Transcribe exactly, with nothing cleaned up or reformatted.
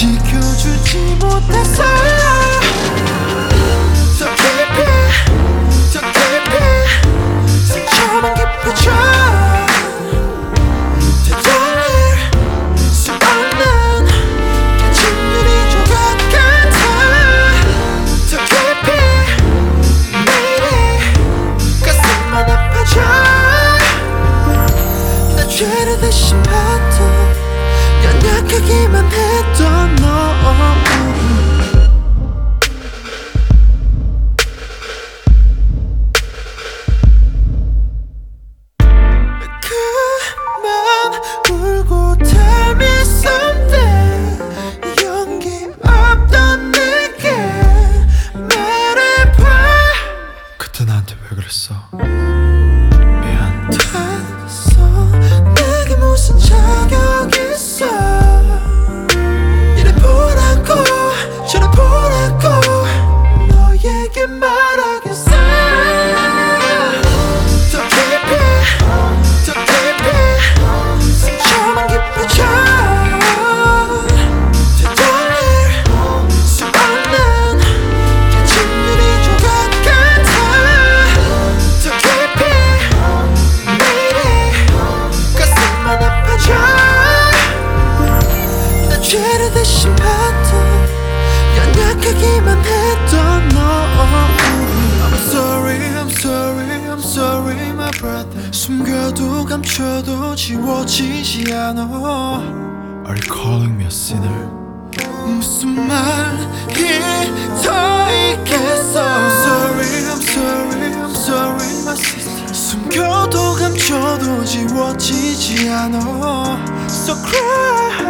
지켜주지 못해서 더 깊이 더 깊이 상처만 깊어져 되돌릴 수 없는 깨진 유리 조각 같아 더 깊이 매일이 가슴만 아파져 나 죄를 대신 받던 연약하기만 했던 너 그만 울고 tell me something 용기 없던 내게 말해봐 그때 나한테 왜 그랬어? 미안. 됐어 내게 무슨 자격 있어 이래 보라고 저래 보라고 너에게 말하겠어 더 깊이 더 깊이 상처만 깊어져 되돌릴 수 없는 깨진 유리 조각 같아 더 깊이 매일이 가슴만 아파져 나 죄를 대신 받던 연약하기만 했던 너 I'm sorry, I'm sorry, I'm sorry my brother 숨겨도 감춰도 지워지지 않아 Are you calling me a sinner? 무슨 말이 더 있겠어 I'm sorry, I'm sorry, I'm sorry my sister 숨겨도 감춰도 지워지지 않아 So cry